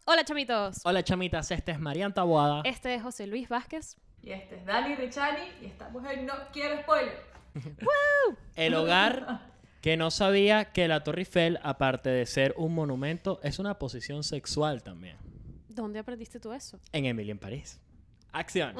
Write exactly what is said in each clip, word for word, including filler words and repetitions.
Hola chamitos. Hola chamitas, este es Marian Taboada. Este es José Luis Vázquez. Y este es Dani Richani y estamos en No Quiero Spoiler. ¡Woo! El hogar que no sabía que la Torre Eiffel, aparte de ser un monumento, es una posición sexual también. ¿Dónde aprendiste tú eso? En Emily en París. Acción.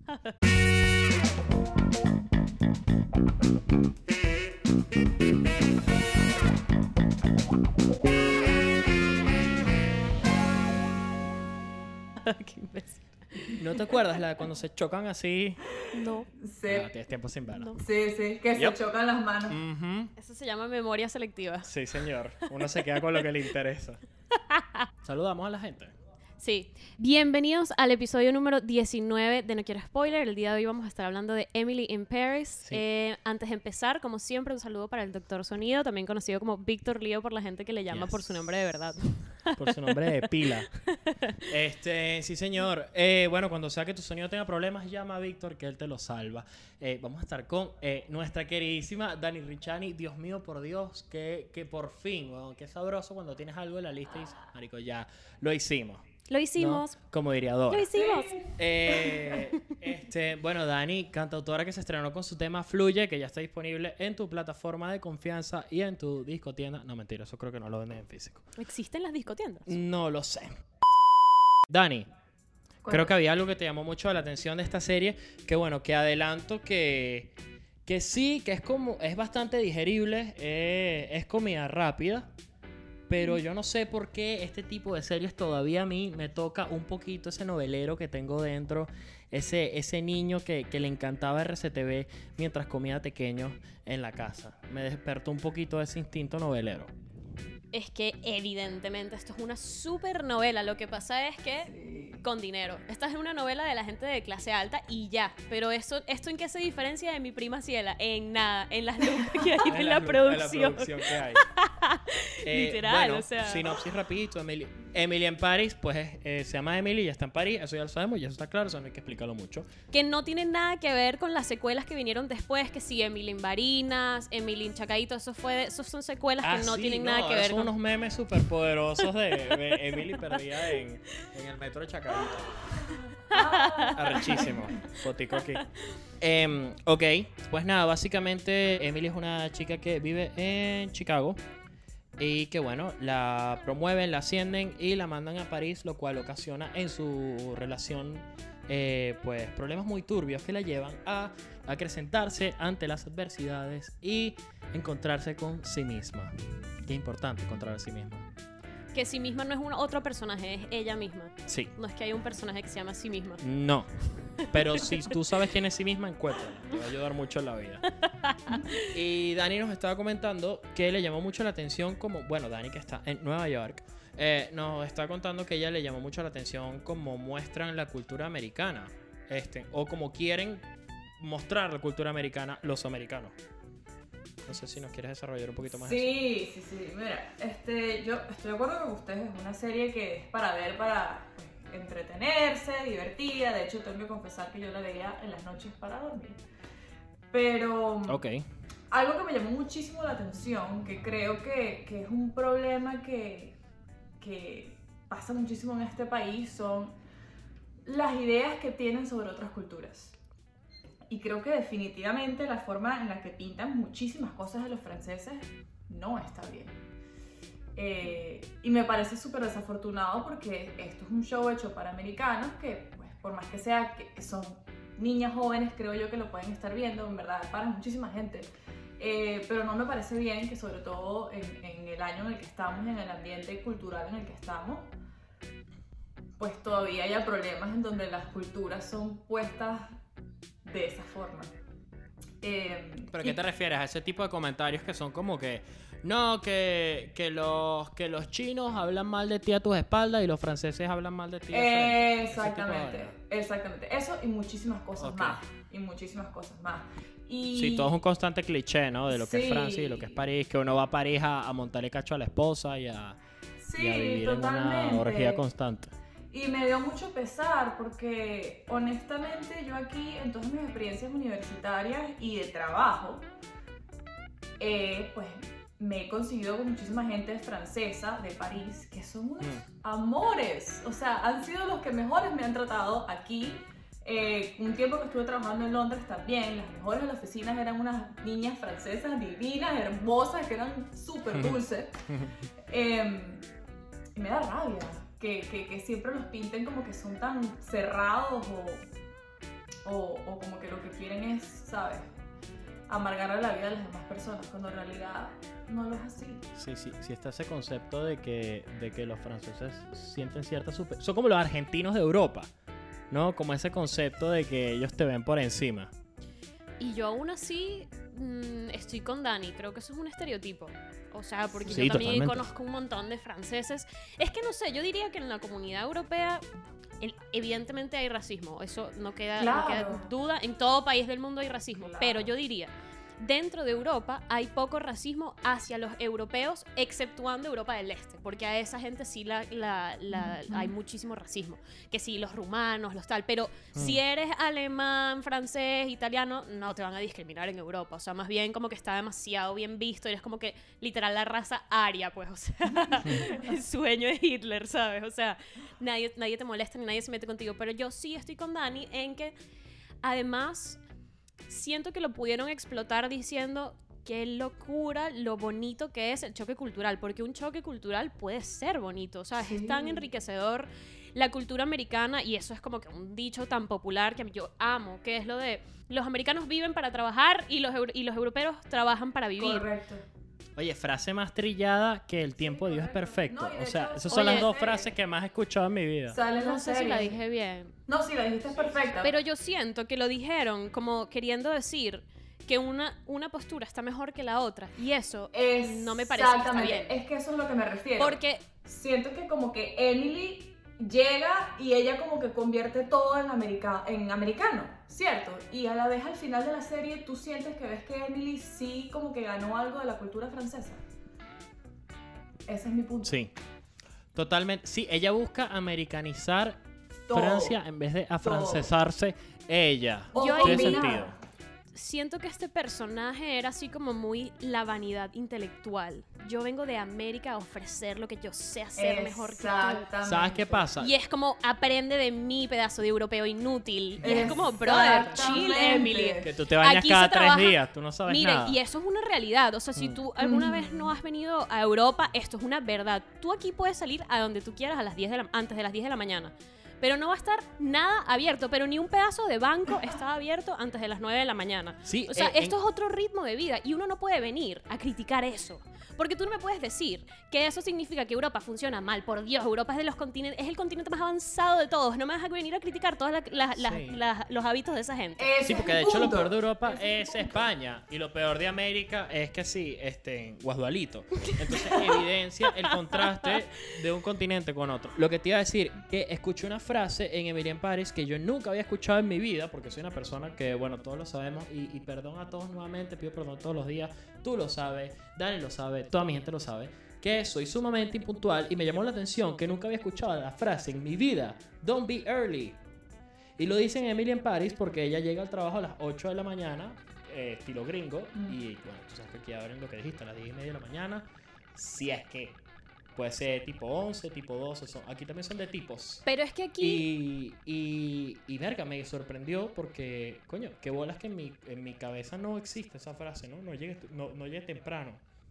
Qué imbécil. ¿No te acuerdas la de cuando se chocan así? No. Sí, Ah, tienes tiempo sin verla. No. sí, sí, que Yep. se chocan las manos. Ujú. Eso se llama memoria selectiva. Sí, señor. Uno se queda con lo que le interesa. Saludamos a la gente. Sí. Bienvenidos al episodio número diecinueve de No Quiero Spoiler. El día de hoy vamos a estar hablando de Emily in Paris. Sí. Eh, antes de empezar, como siempre, un saludo para el Doctor Sonido, también conocido como Víctor Lío por la gente que le llama Yes. por su nombre de verdad. Por su nombre de pila. Este, sí, señor. Eh, bueno, cuando sea que tu sonido tenga problemas, llama a Víctor, que él te lo salva. Eh, vamos a estar con eh, nuestra queridísima Dani Richani. Dios mío, por Dios, que, que por fin, bueno, qué sabroso cuando tienes algo en la lista y dices, marico, ya lo hicimos. Lo hicimos. ¿No? Como diría Dora. Lo hicimos. Eh, este, bueno, Dani, cantautora que se estrenó con su tema Fluye, que ya está disponible en tu plataforma de confianza y en tu discotienda. No, mentira, eso creo que no lo venden en físico. ¿Existen las discotiendas? No lo sé. Dani, creo que había algo que te llamó mucho la atención de esta serie, que bueno, que adelanto que, que sí, que es como, es bastante digerible, eh, es comida rápida. Pero yo no sé por qué este tipo de series todavía a mí me toca un poquito ese novelero que tengo dentro, ese, ese niño que, que le encantaba R C T V mientras comía tequeños en la casa. Me despertó un poquito ese instinto novelero. Es que evidentemente esto es una super novela. Lo que pasa es que Sí. con dinero. Esta es una novela de la gente de clase alta y ya. Pero eso, ¿esto en qué se diferencia de Mi Prima Ciela? En nada. En las lucas que hay en, la, lu- producción. en la producción que hay. Eh, Literal, bueno, o sea. sinopsis rapidito. Emily, Emily en París, pues eh, se llama Emily y ya está en París. Eso ya lo sabemos, ya eso está claro, eso no hay que explicarlo mucho. Que no tienen nada que ver con las secuelas que vinieron después. Que sí, Emily en Barinas, Emily en Chacaíto. Eso fue de- esos son secuelas Ah, que no sí, tienen no, nada que ahora ver son con... unos memes súper poderosos de, de Emily perdida en, en el metro de Chacarita. Arrechísimo. Fotico aquí. Em, ok, pues nada, básicamente Emily es una chica que vive en Chicago y que bueno, la promueven, la ascienden y la mandan a París, lo cual ocasiona en su relación eh, pues problemas muy turbios que la llevan a acrecentarse ante las adversidades y encontrarse con sí misma. Qué importante encontrar a sí misma. Que sí misma no es una, otro personaje, es ella misma. Sí. No es que haya un personaje que se llama sí misma. No. Pero si tú sabes quién es sí misma, encuéntrala. Te va a ayudar mucho en la vida. Y Dani nos estaba comentando que le llamó mucho la atención como... Bueno, Dani que está en Nueva York. Eh, nos está contando que ella le llamó mucho la atención como muestran la cultura americana. Este, o como quieren mostrar la cultura americana los americanos. No sé si nos quieres desarrollar un poquito más eso. Sí, sí, sí. Mira, este, yo estoy de acuerdo con ustedes. Es una serie que es para ver, para pues, entretenerse, divertida. De hecho, tengo que confesar que yo la veía en las noches para dormir. Pero Ok. algo que me llamó muchísimo la atención, que creo que, que es un problema que, que pasa muchísimo en este país, son las ideas que tienen sobre otras culturas. Y creo que definitivamente la forma en la que pintan muchísimas cosas de los franceses no está bien. Eh, y me parece súper desafortunado porque esto es un show hecho para americanos que, pues, por más que sea que son niñas jóvenes, creo yo que lo pueden estar viendo, en verdad, para muchísima gente. Eh, pero no me parece bien que, sobre todo en, en el año en el que estamos, en el ambiente cultural en el que estamos, pues todavía haya problemas en donde las culturas son puestas de esa forma. Eh, ¿Pero y- qué te refieres? ¿A ese tipo de comentarios que son como que no, que, que, los, que los chinos hablan mal de ti a tus espaldas y los franceses hablan mal de ti de frente? Ese tipo de Exactamente, vaina. exactamente. Eso y muchísimas cosas Ok. más. Y muchísimas cosas más. Y... Sí, todo es un constante cliché, ¿no? De lo que Sí. es Francia y lo que es París, que uno va a París a, a montarle cacho a la esposa y a, Sí, y a vivir totalmente. en una orgía constante. Y me dio mucho pesar porque honestamente yo aquí en todas mis experiencias universitarias y de trabajo, eh, pues me he conseguido con muchísima gente francesa de París que son unos Mm. amores. O sea, han sido los que mejores me han tratado aquí. Eh, un tiempo que estuve trabajando en Londres también, las mejores de la oficina eran unas niñas francesas divinas, hermosas, que eran súper dulces. Eh, y me da rabia que, que, que siempre los pinten como que son tan cerrados o, o, o como que lo que quieren es, ¿sabes?, amargarle la vida a las demás personas, cuando en realidad no lo es así. Sí, sí, sí está ese concepto de que, de que los franceses sienten cierta super... Son como los argentinos de Europa, ¿no? Como ese concepto de que ellos te ven por encima. Y yo aún así mmm, estoy con Dani, creo que eso es un estereotipo. O sea, porque Sí, yo también totalmente. conozco un montón de franceses. Es que no sé, yo diría que en la comunidad europea el- evidentemente hay racismo, eso no queda, no queda Claro. duda, en todo país del mundo hay racismo, Claro. pero yo diría, dentro de Europa hay poco racismo hacia los europeos, exceptuando Europa del Este, porque a esa gente sí la, la- la- Ujú. hay muchísimo racismo, que sí, los rumanos, los tal, pero Mm. si eres alemán, francés, italiano, no te van a discriminar en Europa, o sea, más bien como que está demasiado bien visto, y eres como que literal la raza aria, pues, o sea, el sueño de Hitler, ¿sabes? O sea, nadie, nadie te molesta ni nadie se mete contigo, pero yo sí estoy con Dani en que, además, siento que lo pudieron explotar diciendo qué locura, lo bonito que es el choque cultural, porque un choque cultural puede ser bonito, o sea, Sí. es tan enriquecedor la cultura americana, y eso es como que un dicho tan popular que yo amo, que es lo de los americanos viven para trabajar y los, euro- y los europeos trabajan para vivir. Correcto. Oye, frase más trillada que el tiempo de Dios es correcto. perfecto. No, y de O sea, hecho, esas son oye, las dos sí. frases que más he escuchado en mi vida. Sale en No la sé si serie. la dije bien. No, sí, la dijiste perfecta. Pero yo siento que lo dijeron como queriendo decir que una, una postura está mejor que la otra. Y eso no me parece que está Exactamente. bien. Es que eso es lo que me refiero. Porque Siento que como que Emily llega y ella como que convierte todo en, america en americano, ¿cierto? Y a la vez al final de la serie tú sientes que ves que Emily sí como que ganó algo de la cultura francesa. Ese es mi punto. Sí. Totalmente. Sí, ella busca americanizar Todo. Francia en vez de afrancesarse ella. O Yo Tiene ahí- sentido. siento que este personaje era así como muy la vanidad intelectual. Yo vengo de América a ofrecer lo que yo sé hacer mejor que tú. Exactamente. ¿Sabes qué pasa? Y es como, aprende de mí, pedazo de europeo inútil. Y es como, brother, chill, Exactamente. Emily. Que tú te bañas Aquí cada se tres trabaja- días, tú no sabes Miren, nada. y eso es una realidad. O sea, si Mm. tú alguna Mm. vez no has venido a Europa, esto es una verdad. Tú aquí puedes salir a donde tú quieras a las diez de la, antes de las diez de la mañana. Pero no va a estar nada abierto, pero ni un pedazo de banco está abierto antes de las nueve de la mañana. Sí, O sea, eh, esto en- es otro ritmo de vida y uno no puede venir a criticar eso. Porque tú no me puedes decir que eso significa que Europa funciona mal. Por Dios, Europa es de los continentes, es el continente más avanzado de todos. No me vas a venir a criticar todos la- la- la- Sí. la- los hábitos de esa gente. Ese Sí, es porque mi de hecho lo punto. peor de Europa Ese es mi punto. España y lo peor de América es que sí, este, Guasdualito. Entonces evidencia el contraste de un continente con otro. Lo que te iba a decir, que escuché una frase en Emily in Paris que yo nunca había escuchado en mi vida, porque soy una persona que, bueno, todos lo sabemos, y, y perdón a todos nuevamente, pido perdón todos los días, tú lo sabes, Dani lo sabe, toda mi gente lo sabe, que soy sumamente impuntual y me llamó la atención que nunca había escuchado la frase en mi vida, don't be early. Y lo dicen Emily in Paris porque ella llega al trabajo a las ocho de la mañana, eh, estilo gringo, Mm. y bueno, tú sabes que aquí abren lo que dijiste, a las diez y media de la mañana, si es que puede ser tipo once, tipo doce, son, aquí también son de tipos. Pero es que aquí... Y, y, y verga, me sorprendió porque, coño, qué bolas que en mi, en mi cabeza no existe esa frase, ¿no? No llegue, no, no llegue temprano.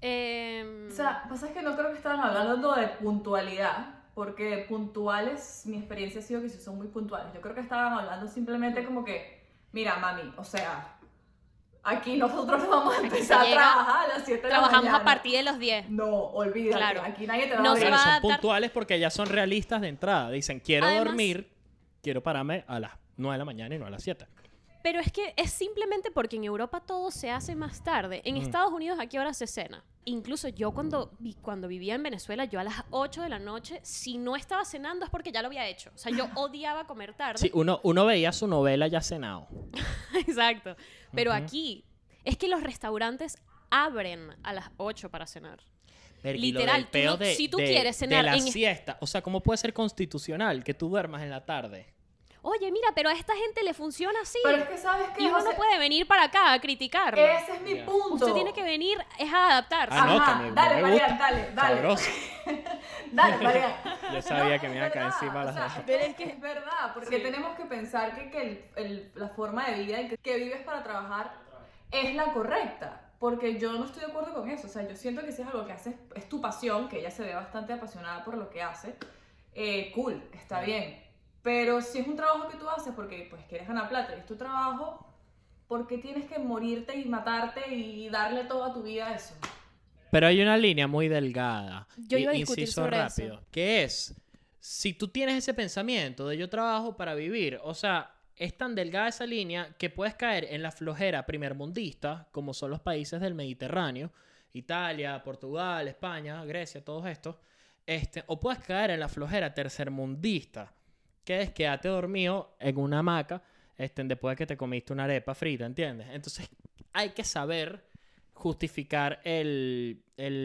em, O sea, pasa es que no creo que estaban hablando de puntualidad, porque puntuales, mi experiencia ha sido que sí son muy puntuales. Yo creo que estaban hablando simplemente como que, mira, mami, o sea, aquí nosotros no vamos a Aquí empezar a se llega- trabajar a las siete de la trabajamos mañana. a partir de los diez. No, olvídate, Claro. aquí nadie te va No a se abrir. Claro, va a son adaptar- puntuales porque ya son realistas de entrada. Dicen, quiero Además- dormir, quiero pararme a las nueve de la mañana y no a las siete. Pero es que es simplemente porque en Europa todo se hace más tarde. En Mm. Estados Unidos, ¿a qué hora se cena? Incluso yo cuando, vi- cuando vivía en Venezuela, yo a las ocho de la noche, si no estaba cenando es porque ya lo había hecho. O sea, yo odiaba comer tarde. Sí, uno, uno veía su novela ya cenado. Exacto. Pero Ujú. aquí es que los restaurantes abren a las ocho para cenar. Verga, y lo Literal, del tú peo no- de- si tú de- quieres cenar de la en- siesta, o sea, ¿cómo puede ser constitucional que tú duermas en la tarde? oye, mira, pero a esta gente le funciona así. Pero es que sabes que y uno no puede venir para acá a criticarlo. Ese es mi Ya. punto. Usted tiene que venir es a adaptarse. Ah, no, Ajá, también, dale, me Marian, gusta. dale, dale. Sabroso. Dale, Marian. Yo sabía No, que me es iba a caer verdad, encima o las sea, dos. Pero es que es verdad, porque Sí. tenemos que pensar que, que el, el- la forma de vida en que, que vives para trabajar es la correcta. Porque yo no estoy de acuerdo con eso. O sea, yo siento que si es algo que haces, es tu pasión, que ella se ve bastante apasionada por lo que hace, eh, cool, está bien. Pero si es un trabajo que tú haces porque pues quieres ganar plata y es tu trabajo, ¿por qué tienes que morirte y matarte y darle toda tu vida a eso? Pero hay una línea muy delgada. Yo iba a i- discutir inciso sobre rápido, eso. que es, si tú tienes ese pensamiento de yo trabajo para vivir, o sea, es tan delgada esa línea que puedes caer en la flojera primermundista, como son los países del Mediterráneo, Italia, Portugal, España, Grecia, todos estos, este, o puedes caer en la flojera tercermundista, que es quedarte dormido en una hamaca este, después de que te comiste una arepa frita, ¿entiendes? Entonces hay que saber justificar el,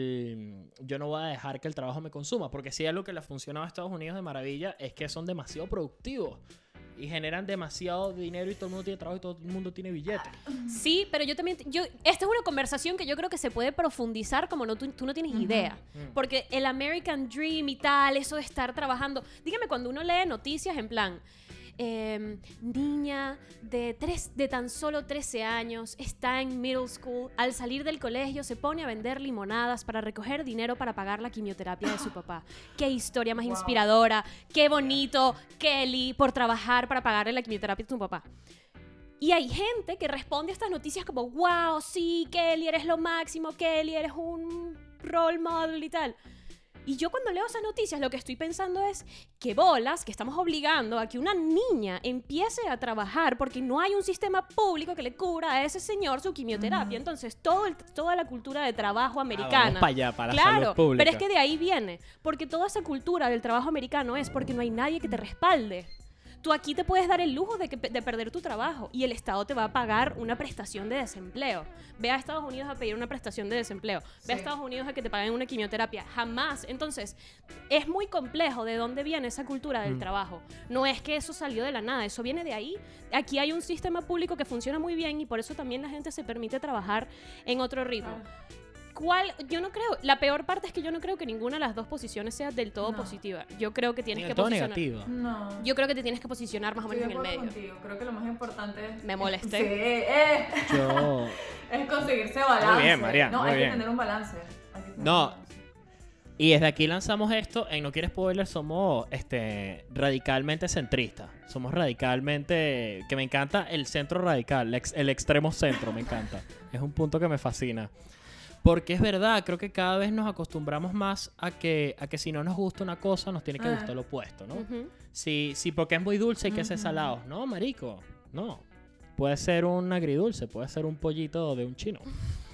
el yo no voy a dejar que el trabajo me consuma, porque si hay algo que le ha funcionado a Estados Unidos de maravilla es que son demasiado productivos y generan demasiado dinero y todo el mundo tiene trabajo y todo el mundo tiene billetes. Sí, pero yo también, yo, esta es una conversación que yo creo que se puede profundizar como no, tú, tú no tienes idea. Mm. Porque el American Dream y tal, eso de estar trabajando, dígame cuando uno lee noticias en plan, eh, niña de, tres, de tan solo trece años, está en middle school, al salir del colegio se pone a vender limonadas para recoger dinero para pagar la quimioterapia de su papá. Qué historia más Wow. inspiradora, qué bonito, Kelly, por trabajar para pagarle la quimioterapia a tu papá. Y hay gente que responde a estas noticias como, wow, sí, Kelly, eres lo máximo, Kelly, eres un role model y tal. Y yo cuando leo esas noticias lo que estoy pensando es que bolas, que estamos obligando a que una niña empiece a trabajar porque no hay un sistema público que le cubra a ese señor su quimioterapia. Mm. Entonces todo el- toda la cultura de trabajo Ah, americana... vamos para allá, para la Claro, salud pública. pero es que de ahí viene, porque toda esa cultura del trabajo americano es porque no hay nadie que te respalde. Tú aquí te puedes dar el lujo de, que, de perder tu trabajo y el Estado te va a pagar una prestación de desempleo. Ve a Estados Unidos a pedir una prestación de desempleo. Ve Sí. a Estados Unidos a que te paguen una quimioterapia. Jamás. Entonces, es muy complejo de dónde viene esa cultura del Mm. trabajo. No es que eso salió de la nada, eso viene de ahí. Aquí hay un sistema público que funciona muy bien y por eso también la gente se permite trabajar en otro ritmo. Claro. ¿Cuál? Yo no creo. La peor parte es que yo no creo que ninguna de las dos posiciones sea del todo No. positiva. Yo creo que tienes Ni que en todo posicionar. negativo. No. Yo creo que te tienes que posicionar más o Estoy menos de en el acuerdo medio. contigo. Creo que lo más importante es... Me molesté. Sí, eh, Yo... es conseguirse balance. Muy bien, Marian, No, muy hay bien. que tener un balance. Hay que tener No. un balance. Y desde aquí lanzamos esto, en No Quieres Spoiler somos este, radicalmente centristas. Somos radicalmente... Que me encanta el centro radical, el, ex- el extremo centro, me encanta. Es un punto que me fascina. Porque es verdad, creo que cada vez nos acostumbramos más a que, a que si no nos gusta una cosa, nos tiene que Ah. gustar lo opuesto, ¿no? Ujú. Si, si porque es muy dulce hay que ser Ujú. salado. No, marico, no. Puede ser un agridulce, puede ser un pollito de un chino.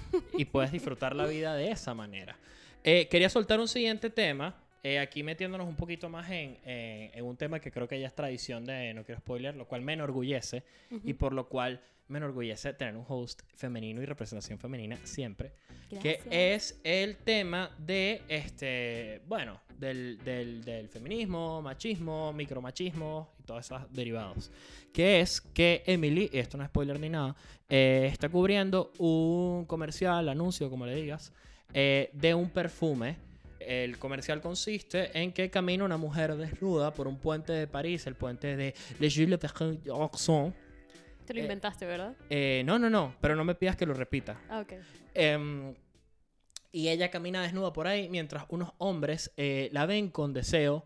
Y puedes disfrutar la vida de esa manera. Eh, quería soltar un siguiente tema, eh, aquí metiéndonos un poquito más en, eh, en un tema que creo que ya es tradición de No Quiero Spoiler, lo cual me enorgullece y por lo cual me enorgullece tener un host femenino y representación femenina siempre, que Gracias. es el tema de, este, bueno, del, del, del feminismo, machismo, micromachismo y todos esos derivados. Que es que Emily, y esto no es spoiler ni nada, eh, está cubriendo un comercial, anuncio, como le digas, eh, de un perfume. El comercial consiste en que camina una mujer desnuda por un puente de París, el puente de Le Gilles Le Perrin d'Orsay. Te lo eh, inventaste, ¿verdad? Eh, no, no, no, pero no me pidas que lo repita. Ah, ok. Em, y ella camina desnuda por ahí mientras unos hombres eh, la ven con deseo,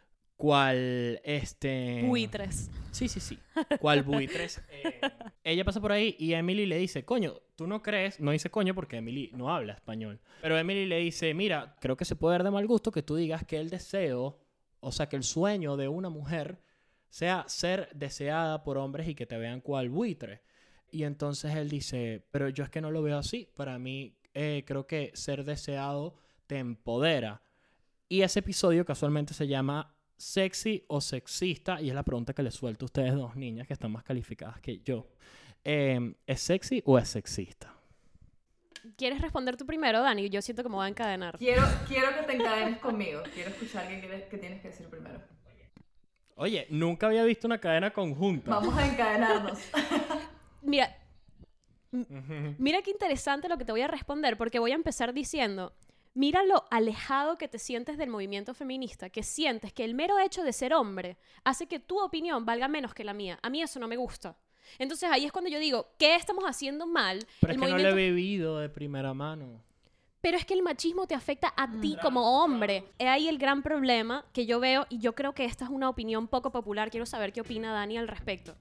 cual este... Buitres. Sí, sí, sí. Cual buitres. Eh, ella pasa por ahí y Emily le dice, coño, ¿tú no crees? No dice coño porque Emily no habla español. Pero Emily le dice, mira, creo que se puede ver de mal gusto que tú digas que el deseo, o sea, que el sueño de una mujer sea ser deseada por hombres y que te vean cual buitre. Y entonces él dice, pero yo es que no lo veo así. Para mí, eh, creo que ser deseado te empodera. Y ese episodio casualmente se llama Sexy o Sexista, y es la pregunta que les suelto a ustedes dos niñas que están más calificadas que yo. Eh, ¿Es sexy o es sexista? ¿Quieres responder tú primero, Dani? Yo siento que me voy a encadenar. Quiero, quiero que te encadenes conmigo. Quiero escuchar qué, quieres- qué tienes que decir primero. Oye, nunca había visto una cadena conjunta. Vamos a encadenarnos. Mira, mira qué interesante lo que te voy a responder, porque voy a empezar diciendo, mira lo alejado que te sientes del movimiento feminista, que sientes que el mero hecho de ser hombre hace que tu opinión valga menos que la mía. A mí eso no me gusta. Entonces ahí es cuando yo digo, ¿qué estamos haciendo mal? Pero el es que movimiento... no lo he vivido de primera mano. Pero es que el machismo te afecta a ti como hombre. Es ahí el gran problema que yo veo, y yo creo que esta es una opinión poco popular. Quiero saber qué opina Dani al respecto.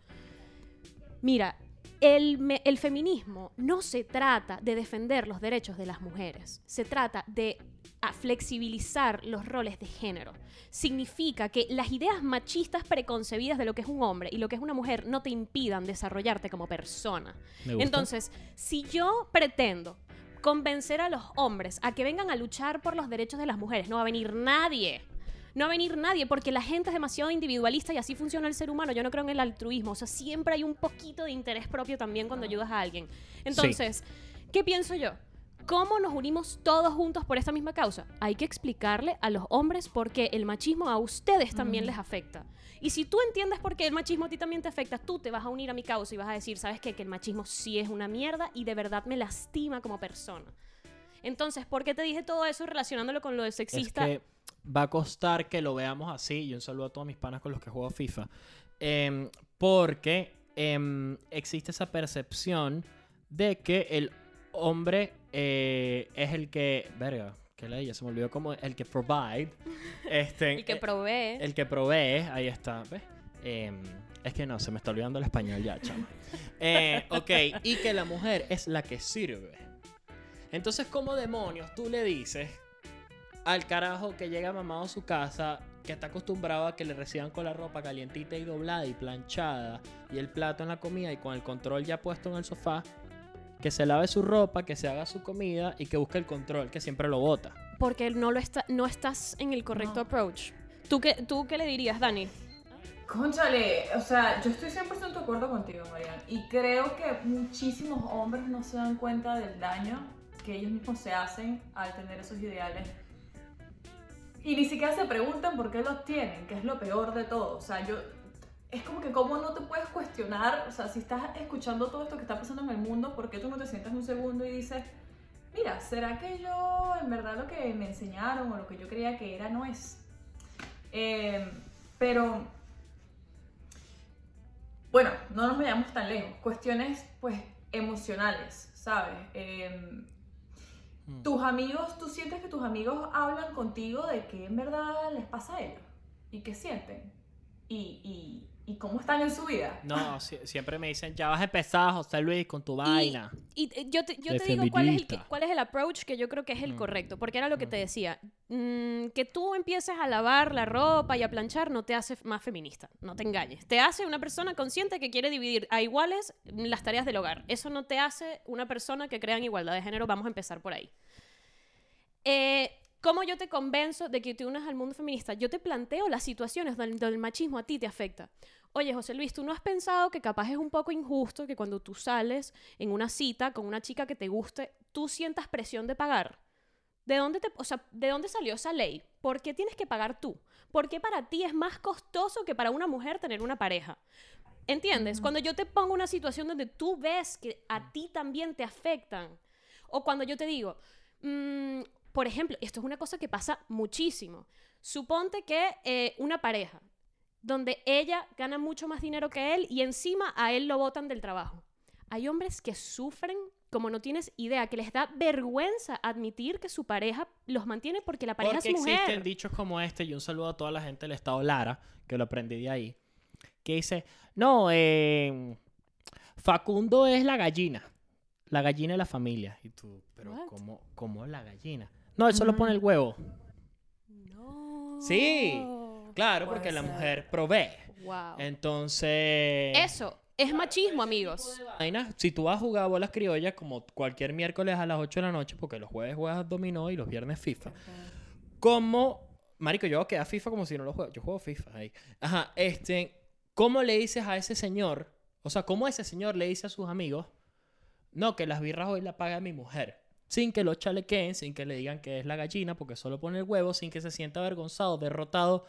Mira, el, me- el feminismo no se trata de defender los derechos de las mujeres. Se trata de a, flexibilizar los roles de género. Significa que las ideas machistas preconcebidas de lo que es un hombre y lo que es una mujer no te impidan desarrollarte como persona. Me gusta. Entonces, si yo pretendo convencer a los hombres a que vengan a luchar por los derechos de las mujeres, no va a venir nadie. No va a venir nadie porque la gente es demasiado individualista y así funciona el ser humano. Yo no creo en el altruismo. O sea, siempre hay un poquito de interés propio también cuando ayudas a alguien. Entonces, ¿qué pienso yo? ¿Cómo nos unimos todos juntos por esta misma causa? Hay que explicarle a los hombres por qué el machismo a ustedes también les afecta. Y si tú entiendes por qué el machismo a ti también te afecta, tú te vas a unir a mi causa y vas a decir, ¿sabes qué? Que el machismo sí es una mierda y de verdad me lastima como persona. Entonces, ¿por qué te dije todo eso relacionándolo con lo de sexista? Es que va a costar que lo veamos así. Y un saludo a todos mis panas con los que juego FIFA. Em, porque em, existe esa percepción de que el hombre eh, es el que... Verga, que la ya se me olvidó como el que provide. Este, El que eh, provee. El que provee, ahí está, ¿ves? Eh, es que no, se me está olvidando el español ya, chama. Eh, ok, y que la mujer es la que sirve. Entonces, ¿cómo demonios tú le dices al carajo que llega mamado a su casa, que está acostumbrado a que le reciban con la ropa calientita y doblada y planchada, y el plato en la comida y con el control ya puesto en el sofá, que se lave su ropa, que se haga su comida y que busque el control, que siempre lo bota? Porque no, lo está, no estás en el correcto No. approach. ¿Tú qué, ¿Tú qué le dirías, Dani? Cónchale, o sea, yo estoy cien por ciento de acuerdo contigo, Marian. Y creo que muchísimos hombres no se dan cuenta del daño que ellos mismos se hacen al tener esos ideales. Y ni siquiera se preguntan por qué los tienen, que es lo peor de todo. O sea, yo... Es como que cómo no te puedes cuestionar, o sea, si estás escuchando todo esto que está pasando en el mundo, ¿por qué tú no te sientas un segundo y dices, mira, ¿será que yo en verdad lo que me enseñaron o lo que yo creía que era no es? Eh, pero, bueno, no nos vayamos tan lejos. Cuestiones, pues, emocionales, ¿sabes? Eh, tus amigos, tú sientes que tus amigos hablan contigo de qué en verdad les pasa a ellos y qué sienten y, y, y cómo están en su vida. No, si- siempre me dicen, ya vas a empezar, José Luis, con tu vaina. Y eh, yo te, yo De te digo cuál es, el, que- feminista. cuál es el approach que yo creo que es el Mm. correcto, porque era lo que te decía. Mm, que tú empieces a lavar la ropa y a planchar no te hace más feminista, no te engañes. Te hace una persona consciente que quiere dividir a iguales las tareas del hogar. Eso no te hace una persona que crea en igualdad de género. Vamos a empezar por ahí. Eh, ¿Cómo yo te convenzo de que te unas al mundo feminista? Yo te planteo las situaciones donde donde el machismo a ti te afecta. Oye, José Luis, ¿tú no has pensado que capaz es un poco injusto que cuando tú sales en una cita con una chica que te guste, tú sientas presión de pagar? ¿De dónde, te, o sea, ¿de dónde salió esa ley? ¿Por qué tienes que pagar tú? ¿Por qué para ti es más costoso que para una mujer tener una pareja? ¿Entiendes? Cuando yo te pongo una situación donde tú ves que a ti también te afectan, o cuando yo te digo, mm, por ejemplo, esto es una cosa que pasa muchísimo. Suponte que eh, una pareja donde ella gana mucho más dinero que él y encima a él lo botan del trabajo. Hay hombres que sufren como no tienes idea, que les da vergüenza admitir que su pareja los mantiene porque la pareja Porque es mujer. existen dichos como este, y un saludo a toda la gente del estado Lara, que lo aprendí de ahí, que dice, no, eh, Facundo es la gallina, la gallina de la familia. Y tú, pero What? ¿cómo, cómo la gallina? No, él solo pone el huevo. No. Sí, claro, Puede porque la ser. mujer provee. Wow. Entonces... Eso es machismo, amigos. vaina, si tú vas a jugar bolas criollas como cualquier miércoles a las ocho de la noche, porque los jueves juegas dominó y los viernes FIFA, como, marico, yo que a FIFA como si no lo juego, yo juego FIFA ahí. Ajá, este, ¿cómo le dices a ese señor, o sea, cómo ese señor le dice a sus amigos, no, que las birras hoy la paga mi mujer? sin que lo chalequeen, sin que le digan que es la gallina porque solo pone el huevo, sin que se sienta avergonzado, derrotado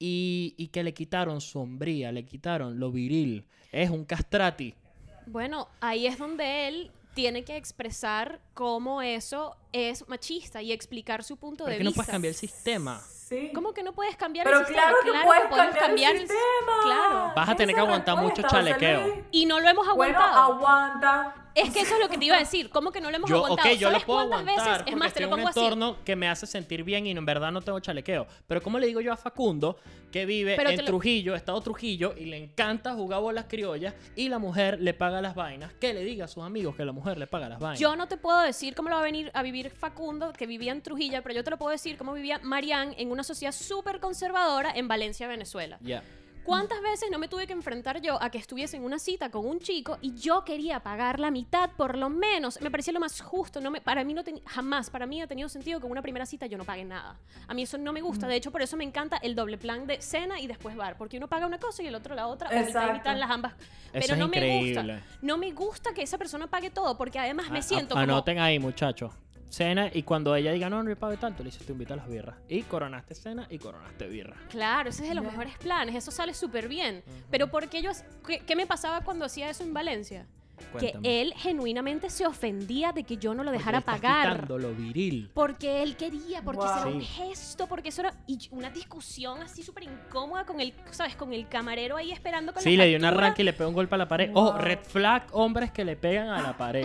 y, y que le quitaron su hombría, le quitaron lo viril. Es un castrati. Bueno, ahí es donde él tiene que expresar cómo eso es machista y explicar su punto Pero de es que no vista. puedes cambiar el sistema. Sí. ¿Cómo que no puedes cambiar Pero el sistema? claro que puedes podemos cambiar, el el sistema. Claro. Vas a tener que Esa aguantar mucho respuesta, José chalequeo. Luis. Y no lo hemos Bueno, aguantado. aguanta. Es que eso es lo que te iba a decir. ¿Cómo que no lo hemos Yo, aguantado? ok, yo lo ¿Sabes puedo cuántas aguantar veces? Es porque más, te estoy lo en un pongo así. entorno que me hace sentir bien y en verdad no tengo chalequeo. Pero ¿cómo le digo yo a Facundo que vive Pero en te lo- Trujillo, estado Trujillo, y le encanta jugar bolas criollas y la mujer le paga las vainas? Que le diga a sus amigos que la mujer le paga las vainas. Yo no te puedo decir cómo lo va a venir a vivir Facundo, que vivía en Trujillo, pero yo te lo puedo decir cómo vivía Marianne en una sociedad súper conservadora en Valencia, Venezuela. Ya. ¿Cuántas veces no me tuve que enfrentar yo a que estuviese en una cita con un chico y yo quería pagar la mitad por lo menos? Me parecía lo más justo. No me, para mí no ten- jamás, para mí ha tenido sentido que en una primera cita yo no pague nada. A mí eso no me gusta. De hecho, por eso me encanta el doble plan de cena y después bar. Porque uno paga una cosa y el otro la otra. O mitad y Exacto. mitad las ambas. Pero Eso es no me increíble. gusta. No me gusta que esa persona pague todo porque además me A- siento a- como... Anoten ahí, muchachos. Cena, y cuando ella diga, no, no le pague tanto, le dices, te invito a las birras. Y coronaste cena y coronaste birra. Claro, ese es de los Ya. mejores planes. Eso sale súper bien. Pero ¿por qué yo... ¿qué, qué me pasaba cuando hacía eso en Valencia? Cuéntame. Que él genuinamente se ofendía de que yo no lo Porque dejara le estás pagar. quitando lo viril. Porque él quería, porque Wow. eso era un Sí. gesto, porque eso era y una discusión así súper incómoda con el, ¿sabes? Con el camarero ahí esperando con Sí, la le dio un factura. arranque y le pegó un golpe a la pared. Wow. Ojo, red flag, hombres que le pegan a la pared.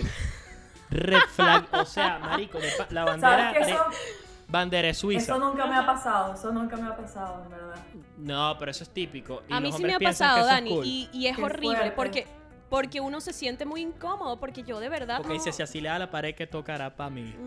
Red flag, o sea, marico, de pa- la bandera, ¿Sabes que de- eso, bandera es suiza. eso nunca me ha pasado? Eso nunca me ha pasado, en verdad. No, pero eso es típico. Y A mí los sí me hombres ha piensan que pasado, eso es Dani, cool. y, y es Qué horrible, fuerte. porque, porque uno se siente muy incómodo, porque yo de verdad Porque no- dice, si así le da a la pared, que tocará para mí.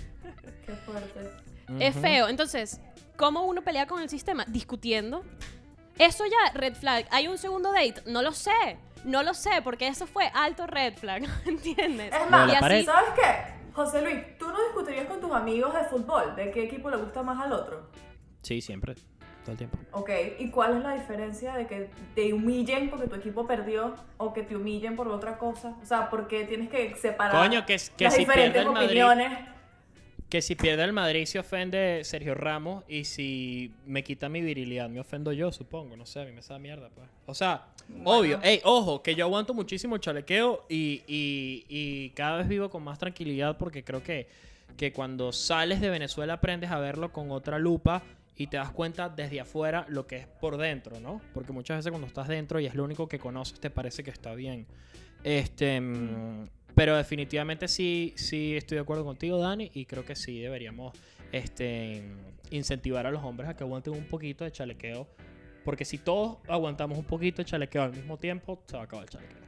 Qué fuerte. es Ujú. feo. Entonces, ¿cómo uno pelea con el sistema? Discutiendo. Eso ya, red flag. ¿Hay un segundo date? No lo sé. No lo sé, porque eso fue alto red flag, ¿entiendes? Es Lo de más, la y así, pared. ¿sabes qué? José Luis, ¿tú no discutirías con tus amigos de fútbol de qué equipo le gusta más al otro? Sí, siempre. Todo el tiempo. Ok, ¿y cuál es la diferencia de que te humillen porque tu equipo perdió o que te humillen por otra cosa? O sea, porque tienes que separar Coño, que, que las si diferentes pierde el Madrid, opiniones. que si pierde el Madrid se ofende Sergio Ramos, y si me quita mi virilidad me ofendo yo, supongo. No sé, a mí me sabe mierda, pues. O sea, obvio. Ey, ojo, que yo aguanto muchísimo el chalequeo y, y, y cada vez vivo con más tranquilidad porque creo que, que cuando sales de Venezuela aprendes a verlo con otra lupa y te das cuenta desde afuera lo que es por dentro, ¿no? Porque muchas veces cuando estás dentro y es lo único que conoces te parece que está bien. Este... mm, Pero definitivamente sí, sí estoy de acuerdo contigo, Dani, y creo que sí deberíamos este, incentivar a los hombres a que aguanten un poquito de chalequeo, porque si todos aguantamos un poquito de chalequeo al mismo tiempo, se va a acabar el chalequeo.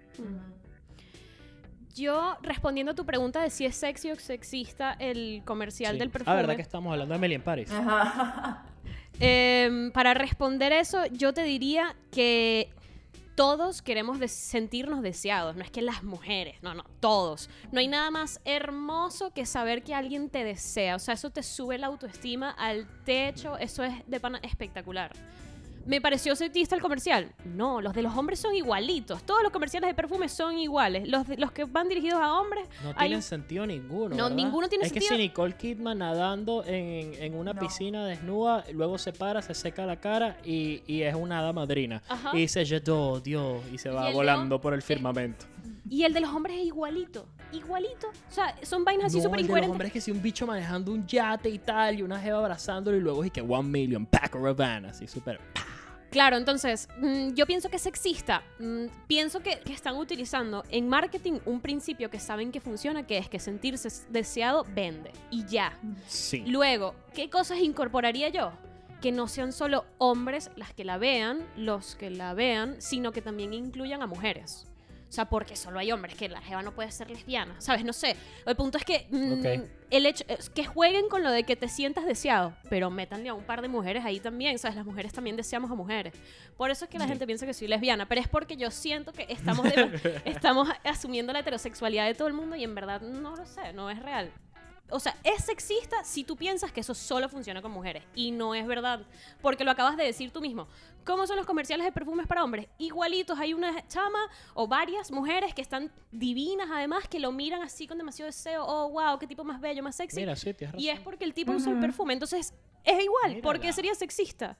yo respondiendo a tu pregunta de si es sexy o sexista el comercial Sí. del perfume. Ah, ¿verdad que estamos hablando de Emily in Paris? Ajá. Em, para responder eso, yo te diría que todos queremos des- sentirnos deseados. No es que las mujeres, no, no, todos. No hay nada más hermoso que saber que alguien te desea. O sea, eso te sube la autoestima al techo. Eso es de pana espectacular. ¿Me pareció sexista el comercial? No, los de los hombres son igualitos. Todos los comerciales de perfume son iguales. Los, de- los que van dirigidos a hombres, No hay tienen un- sentido ninguno. No, ¿verdad? ninguno tiene es sentido. Es que si Nicole Kidman nadando en, en una No. piscina desnuda, luego se para, se seca la cara y, y es una hada madrina. Ajá. Y dice, je t'adore, Dios, y se Y va el volando león por el es- firmamento. Y el de los hombres es igualito. Igualito. O sea, son vainas así No, súper el de los incoherentes. hombres es que si un bicho manejando un yate y tal, y una jeva abrazándolo, y luego es que one million, Paco Rabanne, así súper... Claro, entonces, mm, yo pienso que es sexista. Mm, pienso que, que están utilizando en marketing un principio que saben que funciona, que es que sentirse deseado vende. Y ya. Sí. Luego, ¿qué cosas incorporaría yo? Que no sean solo hombres las que la vean, los que la vean, sino que también incluyan a mujeres. O sea, porque solo hay hombres, que la jeva no puede ser lesbiana, ¿sabes? No sé. El punto es que mm, Ok. el hecho es que jueguen con lo de que te sientas deseado, pero métanle a un par de mujeres ahí también, ¿sabes? Las mujeres también deseamos a mujeres. Por eso es que la Sí. gente piensa que soy lesbiana, pero es porque yo siento que estamos, de- estamos asumiendo la heterosexualidad de todo el mundo y en verdad no lo sé, no es real. O sea, es sexista si tú piensas que eso solo funciona con mujeres. Y no es verdad. Porque lo acabas de decir tú mismo. ¿Cómo son los comerciales de perfumes para hombres? Igualitos. Hay una chama o varias mujeres que están divinas, además, que lo miran así con demasiado deseo. Oh, wow, qué tipo más bello, más sexy. Mira, sí, tienes razón. Y es porque el tipo Ujú. usa el perfume. Entonces, es igual. Mírala. ¿Por qué sería sexista?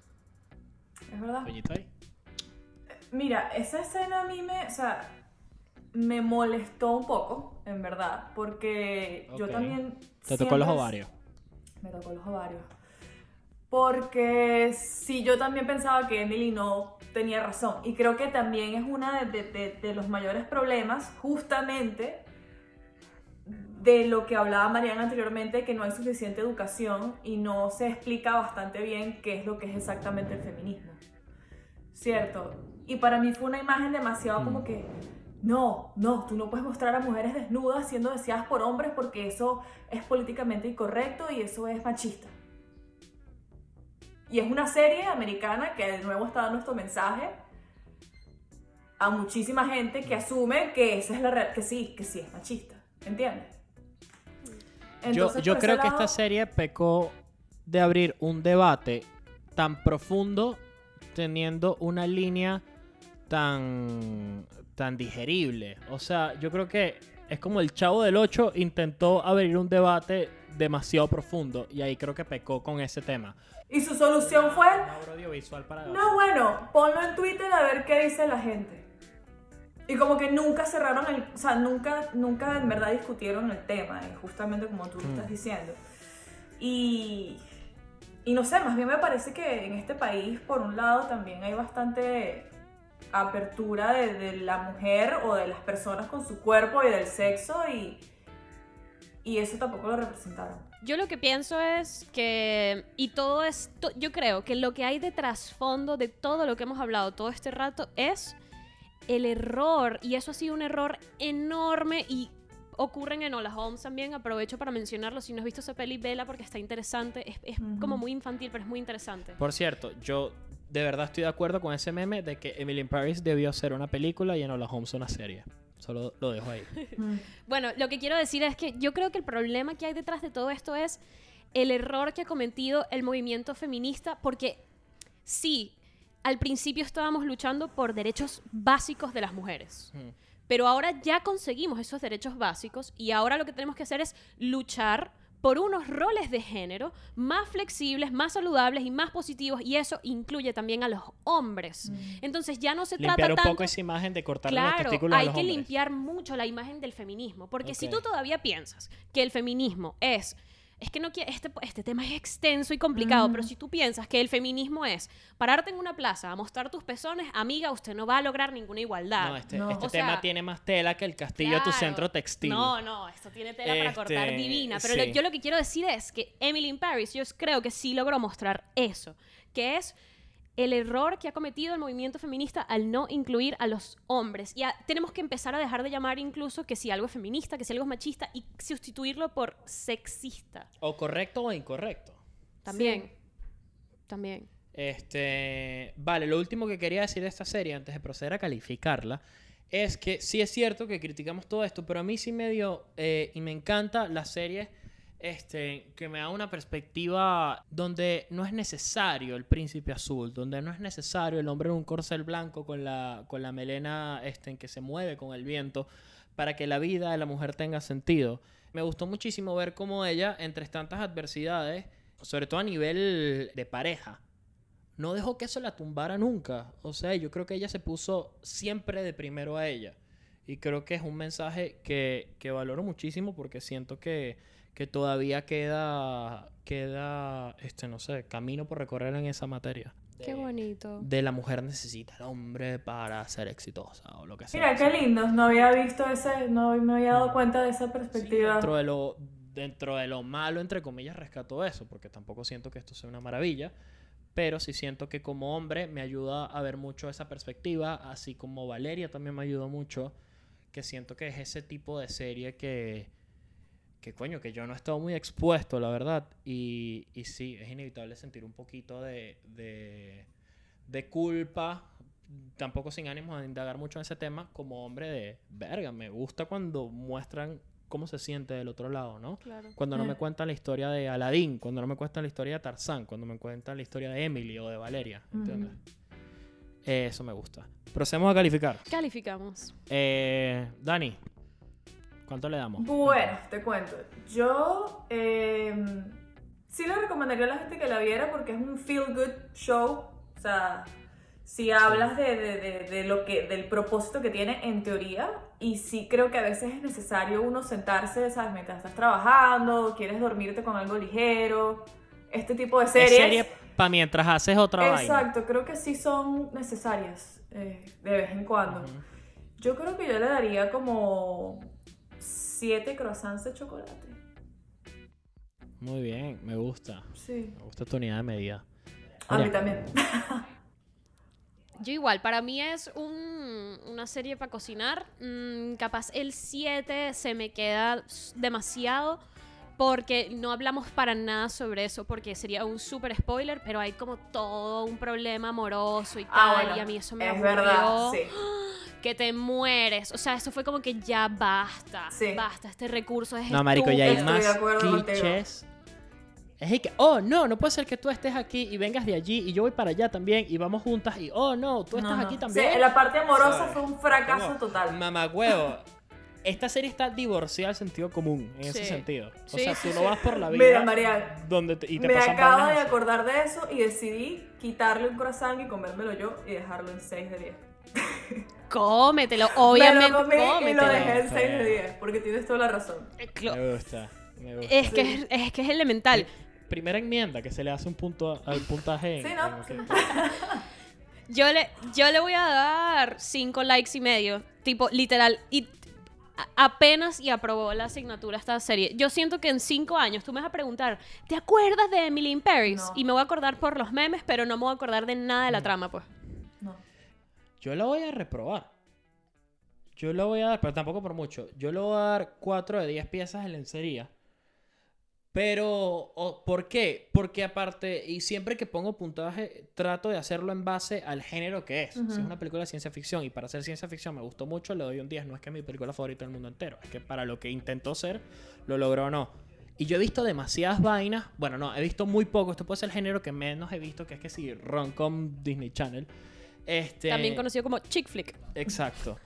Es verdad. Pollito ahí. Mira, esa escena a mí me, o sea, me molestó un poco, en verdad, porque yo Ok. también... Te tocó los siempre- ovarios. Me tocó los ovarios. Porque sí, yo también pensaba que Emily no tenía razón. Y creo que también es uno de, de- de- de los mayores problemas, justamente, de lo que hablaba Mariana anteriormente, que no hay suficiente educación y no se explica bastante bien qué es lo que es exactamente el feminismo. ¿Cierto? Y para mí fue una imagen demasiado como Mm. que, no, no, tú no puedes mostrar a mujeres desnudas siendo deseadas por hombres porque eso es políticamente incorrecto y eso es machista. Y es una serie americana que de nuevo está dando nuestro mensaje a muchísima gente que asume que esa es la real, que sí, que sí es machista, ¿entiendes? Yo, Entonces, yo por ese creo que lado- esta serie pecó de abrir un debate tan profundo teniendo una línea tan, tan digerible. O sea, yo creo que es como el Chavo del Ocho intentó abrir un debate demasiado profundo y ahí creo que pecó con ese tema. Y su solución fue, Una obra audiovisual para no, bueno, ponlo en Twitter a ver qué dice la gente. Y como que nunca cerraron el, o sea, nunca, nunca en verdad discutieron el tema, y justamente como tú lo Mm. estás diciendo. Y, y no sé, más bien me parece que en este país, por un lado, también hay bastante apertura de, de la mujer o de las personas con su cuerpo y del sexo, y, y eso tampoco lo representaron. Yo lo que pienso es que, y todo esto, yo creo que lo que hay de trasfondo de todo lo que hemos hablado todo este rato es el error, y eso ha sido un error enorme y ocurren en Enola Holmes también, aprovecho para mencionarlo, si no has visto esa peli, vela porque está interesante, es, es Ujú. como muy infantil, pero es muy interesante. Por cierto, yo de verdad estoy de acuerdo con ese meme de que Emily in Paris debió ser una película y Enola Holmes una serie. Solo lo dejo ahí. Bueno, lo que quiero decir es que yo creo que el problema que hay detrás de todo esto es el error que ha cometido el movimiento feminista, porque sí, al principio estábamos luchando por derechos básicos de las mujeres, Mm. pero ahora ya conseguimos esos derechos básicos y ahora lo que tenemos que hacer es luchar por unos roles de género más flexibles, más saludables y más positivos, y eso incluye también a los hombres. Entonces ya no se Limpiar trata un tanto... poco esa imagen de cortarle los Claro, testículos a hay los que hombres. limpiar mucho la imagen del feminismo, porque si Ok. tú todavía piensas que el feminismo es, es que no quiero, este, este tema es extenso y complicado, Mm. pero si tú piensas que el feminismo es pararte en una plaza a mostrar tus pezones, amiga, usted no va a lograr ninguna igualdad. No, este, No. este O tema sea, tiene más tela que el castillo de tu Claro. centro textil. No, no, esto tiene tela para Este, cortar divina. Pero lo- sí. yo lo que quiero decir es que Emily in Paris, yo creo que sí logró mostrar eso, que es el error que ha cometido el movimiento feminista al no incluir a los hombres. Y a- tenemos que empezar a dejar de llamar incluso que si algo es feminista, que si algo es machista, y sustituirlo por sexista. O correcto o incorrecto. También. Sí. También. Este, vale, lo último que quería decir de esta serie antes de proceder a calificarla es que sí es cierto que criticamos todo esto, pero a mí sí me dio eh, y me encanta la serie este, que me da una perspectiva donde no es necesario el príncipe azul, donde no es necesario el hombre en un corcel blanco con la, con la melena este, en que se mueve con el viento para que la vida de la mujer tenga sentido. Me gustó muchísimo ver cómo ella, entre tantas adversidades, sobre todo a nivel de pareja, no dejó que eso la tumbara nunca. O sea, yo creo que ella se puso siempre de primero a ella. Y creo que es un mensaje que, que valoro muchísimo porque siento que, que todavía queda, queda, este, no sé, camino por recorrer en esa materia. Qué bonito. De la mujer necesita al hombre para ser exitosa o lo que sea. Mira, qué lindo, no había visto ese, no me había dado Mm. cuenta de esa Sí, perspectiva. dentro de lo dentro de lo malo, entre comillas, rescato eso, porque tampoco siento que esto sea una maravilla, pero sí siento que como hombre me ayuda a ver mucho esa perspectiva, así como Valeria también me ayudó mucho, que siento que es ese tipo de serie que, que coño, que yo no he estado muy expuesto, la verdad, y, y sí, es inevitable sentir un poquito de, de, de culpa, tampoco sin ánimo de indagar mucho en ese tema, como hombre de, verga, me gusta cuando muestran cómo se siente del otro lado, ¿no? Claro. Cuando no Mm. me cuentan la historia de Aladdin, cuando no me cuentan la historia de Tarzán, cuando me cuentan la historia de Emily o de Valeria, ¿entiendes? Eh, eso me gusta. Procedemos a calificar. Calificamos. Eh, Dani, ¿cuánto le damos? Bueno, te cuento. Yo eh, sí le recomendaría a la gente que la viera porque es un feel good show. O sea, si hablas de, de, de, de lo que, del propósito que tiene en teoría, y sí creo que a veces es necesario uno sentarse, ¿sabes? Mientras estás trabajando, quieres dormirte con algo ligero, este tipo de series. Es serie para mientras haces otra vaina. Exacto, creo que sí son necesarias eh, de vez en cuando. Ujú. Yo creo que yo le daría como siete croissants de chocolate. Muy bien, me gusta. Sí. Me gusta tu unidad de medida. A mí Mira, también. Yo igual, para mí es un- una serie para cocinar. Mm, capaz el siete se me queda s- demasiado porque no hablamos para nada sobre eso porque sería un super spoiler, pero hay como todo un problema amoroso y tal, Ah, bueno, y a mí eso me es aburrió. verdad, sí. Que te mueres. O sea, eso fue como que ya basta. Sí. Basta, este recurso es no, marico, ya hay estúpido. Estoy de más acuerdo contigo. clichés. Es de que, oh, no, no puede ser que tú estés aquí y vengas de allí y yo voy para allá también y vamos juntas y, oh, no, tú estás No, no. aquí también. Sí, la parte amorosa ¿Sabes? fue un fracaso Como, total. Mamagüevo. Esta serie está divorciada del sentido común, en ese Sí. sentido. O Sí, sea, sí, tú sí. no vas por la vida Mira, Mariana, donde te, y te me pasan acabo vainas de así. acordar de eso y decidí quitarle un croissant y comérmelo yo y dejarlo en seis de diez. Cómetelo, obviamente. Me lo comí y lo cómetelo. dejé en Sí. seis de diez porque tienes toda la razón. Eh, clo- Me gusta, me gusta. Es que es, es que es elemental. Primera enmienda que se le hace un punto al puntaje. en- Sí, ¿no? en- Sí. Yo le, yo le voy a dar cinco likes y medio. Tipo, literal. Y a- apenas y aprobó la asignatura esta serie. Yo siento que en cinco años tú me vas a preguntar, ¿te acuerdas de Emily in Paris? No. Y me voy a acordar por los memes, pero no me voy a acordar de nada de la trama, pues. No. Yo la voy a reprobar. Yo le voy a dar, pero tampoco por mucho. Yo le voy a dar cuatro de diez piezas de lencería. Pero, o- ¿por qué? Porque aparte, y siempre que pongo puntaje, trato de hacerlo en base al género que es. Ujú. Si es una película de ciencia ficción y para hacer ciencia ficción me gustó mucho, le doy un diez. No es que es mi película favorita del mundo entero. Es que para lo que intentó ser, lo logró o no. Y yo he visto demasiadas vainas. Bueno, no, he visto muy poco. Esto puede ser el género que menos he visto, que es que sí, rom-com Disney Channel. Este... También conocido como chick flick. Exacto.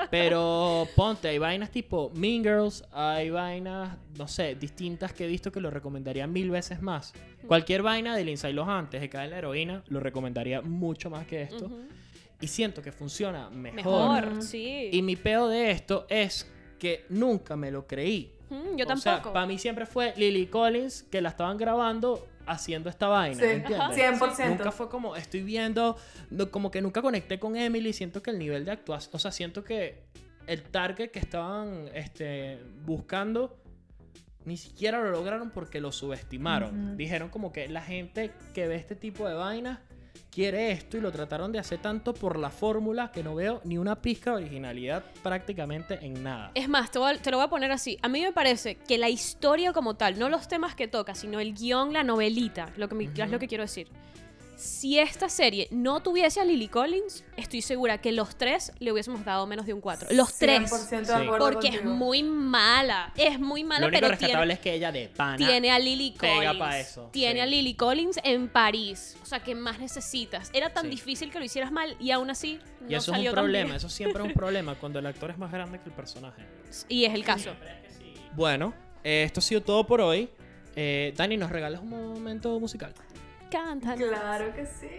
Pero ponte, hay vainas tipo Mean Girls, hay vainas, no sé, distintas que he visto que lo recomendaría mil veces más. Cualquier vaina de Lindsay Lohan antes de caer en la heroína, lo recomendaría mucho más que esto. Ujú. Y siento que funciona mejor. Mejor, Ujú. sí. Y mi peo de esto es que nunca me lo creí. Mm, yo O sea, tampoco. para mí siempre fue Lily Collins que la estaban grabando haciendo esta vaina, Sí, ¿entiendes? cien por ciento. Nunca fue como, estoy viendo, no, como que nunca conecté con Emily, siento que el nivel de actuación, o sea, siento que el target que estaban este, buscando ni siquiera lo lograron porque lo subestimaron. Ujú. Dijeron como que la gente que ve este tipo de vainas quiere esto y lo trataron de hacer tanto por la fórmula que no veo ni una pizca de originalidad prácticamente en nada. Es más, te, voy a- te lo voy a poner así. A mí me parece que la historia como tal, no los temas que toca, sino el guión, la novelita, lo que me- Ujú. es lo que quiero decir. Si esta serie no tuviese a Lily Collins, estoy segura que los tres le hubiésemos dado menos de un cuatro. Los tres. cien por ciento de Sí. acuerdo Porque es contigo. muy mala. Es muy mala, Lo único pero rescatable tiene, es que ella de pana tiene a Lily pega Collins. pa' eso, Tiene sí. a Lily Collins en París. O sea, ¿qué más necesitas? Era tan Sí. difícil que lo hicieras mal y aún así no Y eso es salió un tan problema, bien. eso siempre es un problema cuando el actor es más grande que el personaje. Y es el caso. Bueno, eh, esto ha sido todo por hoy. Eh, Dani, ¿nos regalas un momento musical? Cántalo. Claro que sí.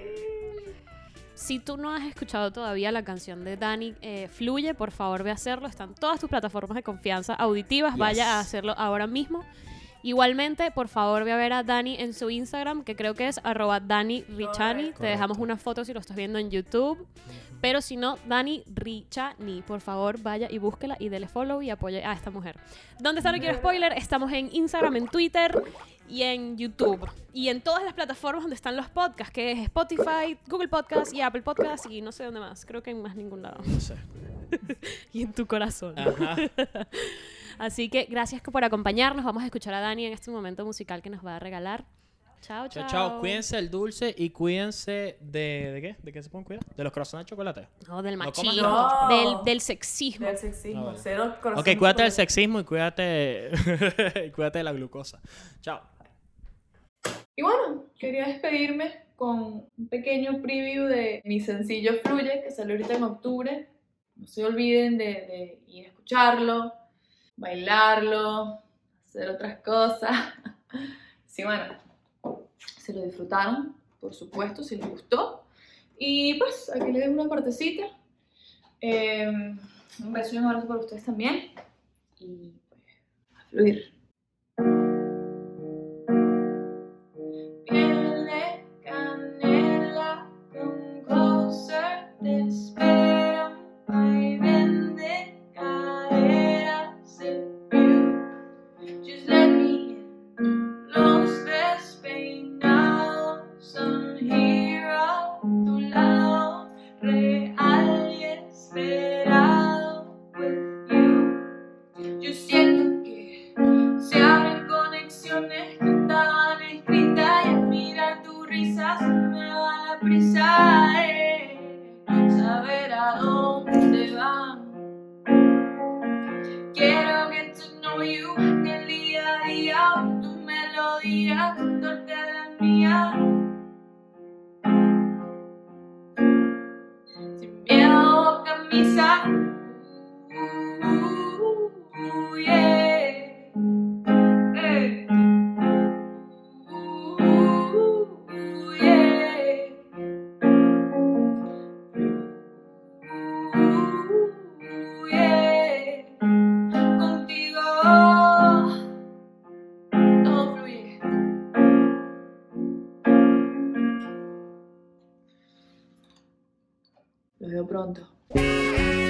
Si tú no has escuchado todavía la canción de Dani, eh, Fluye, por favor ve a hacerlo. Están todas tus plataformas de confianza auditivas. Yes. Vaya a hacerlo ahora mismo. Igualmente, por favor ve a ver a Dani en su Instagram, que creo que es arroba Dani Richani. Correcto. Te dejamos Correcto. una foto si lo estás viendo en YouTube. Pero si no, Dani Richani, por favor vaya y búsquela y dele follow y apoye a esta mujer. ¿Dónde está No Quiero Spoiler? Estamos en Instagram, en Twitter y en YouTube. Y en todas las plataformas donde están los podcasts, que es Spotify, Google Podcasts y Apple Podcasts y no sé dónde más. Creo que en más ningún lado. No sé. Y en tu corazón. Ajá. Así que gracias por acompañarnos. Vamos a escuchar a Dani en este momento musical que nos va a regalar. Chao, chao. Chao, chao. Cuídense el dulce y cuídense de... ¿De qué? ¿De qué se pueden cuidar? ¿De los croissants de chocolate? No, del No comas machismo. nada. Del, del sexismo. Del sexismo, Ah, vale. cero corazón. Ok, cuídate del sexismo y cuídate... y cuídate de la glucosa. Chao. Y bueno, quería despedirme con un pequeño preview de mi sencillo Fluye, que salió ahorita en octubre. No se olviden de, de ir a escucharlo, bailarlo, hacer otras cosas. Sí, bueno, se lo disfrutaron, por supuesto, si les gustó. Y pues, aquí les dejo una partecita. Eh, un beso y un abrazo para ustedes también. Y pues, a fluir. Piel de canela con closer te esperan. Ay, vende caderas if you just let me in. Los despeinados son here a tu lado, real y esperado with you. Yo siento que se abren conexiones que estaban escritas y al mirar tu risa se me va la prisa de saber a dónde van. Quiero get to know you en el día a día, oír tu melodía, contarte a la mía. Sin miedo o camisa. Uh, yeah. Hey. Uh, yeah. Uh, yeah. Contigo todo fluye. Los veo pronto.